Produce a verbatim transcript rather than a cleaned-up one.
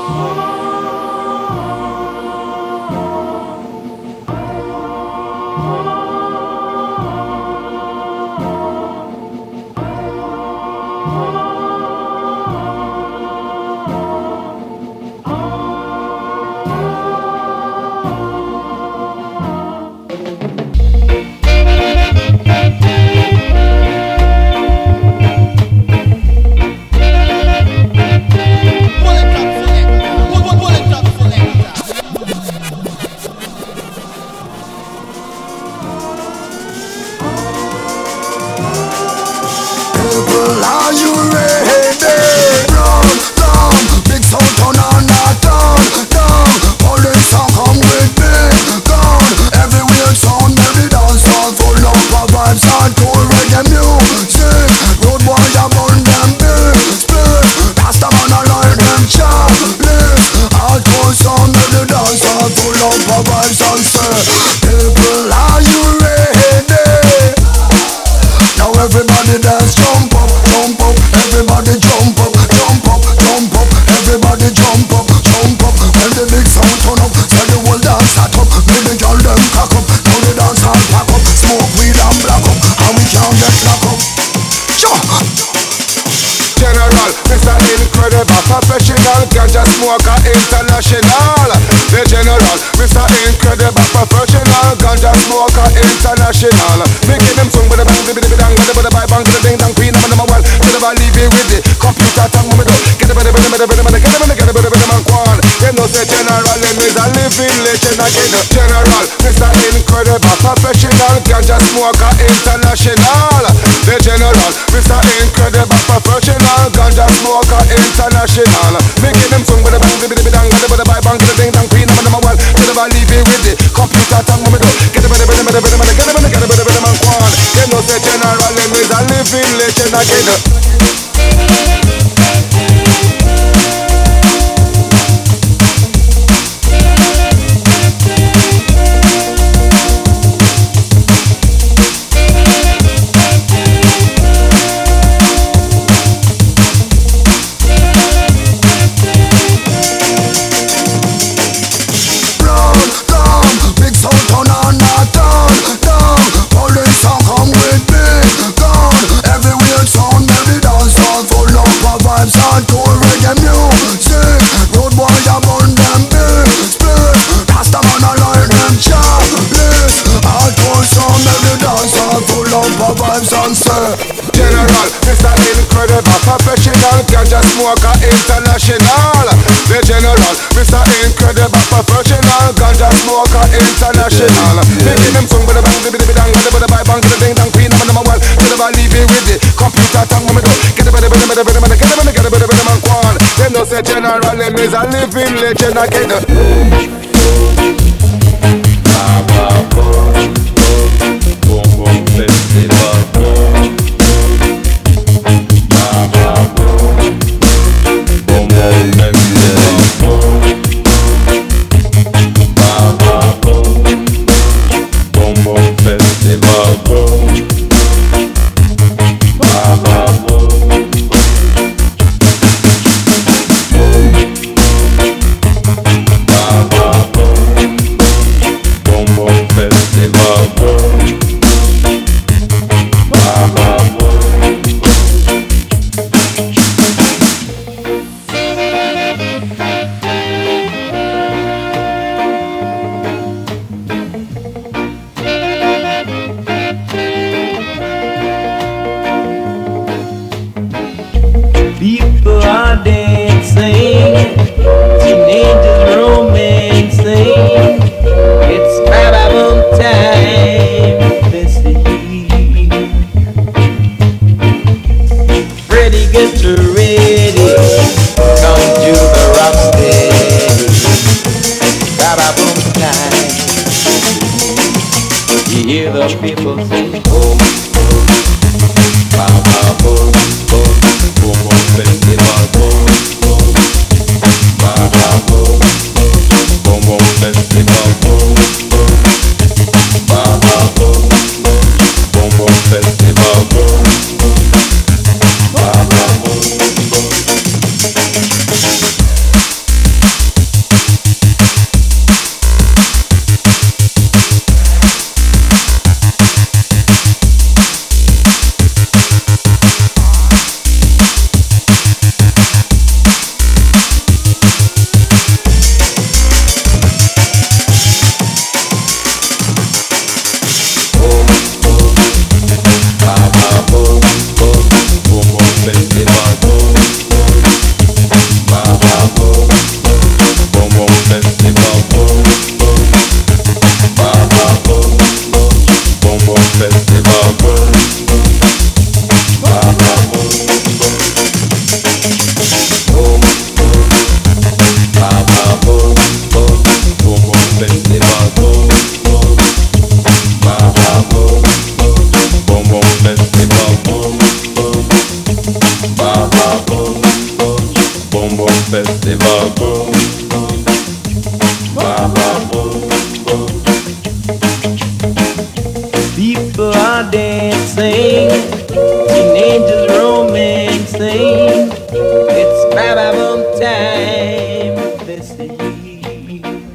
General, Mister Incredible, professional, ganja smoker international. The General, Mister Incredible, professional, ganja smoker international. Making them song with a bang, with a bang, with a bang, with a ding dang, queen of number one. Till I leave it with the computer tongue, me do. Get a bit of a bit of a bit of a get a bit of a bit of a man quan. They know the General, them is a living legend again. General, Mister Incredible, professional, ganja smoker international. The General, Mister Incredible, professional, ganja smoker international. Making them song with a bang, with a bang, with a bang, with a ding dang, queen of number one. Till I leave it with the computer tongue, me do. Get a bit of a bit of a bit of a get a bit of a bit of a man quan. They know say General, them is a living legend again. People are dancing, teenagers romancing. It's Baba time, this is Freddie, get ready, come to the rock steady. Baba time, you hear the people say, boom, boom, Baba boom, boom. Boom boom festival, boom boom, Baba boom, boom boom festival, boom boom, Baba boom, boom boom festival, boom boom, Baba boom, boom. festival. Boom, boom, ba ba boom, boom. People are dancing, teenagers romancing. It's ba ba boom time. This is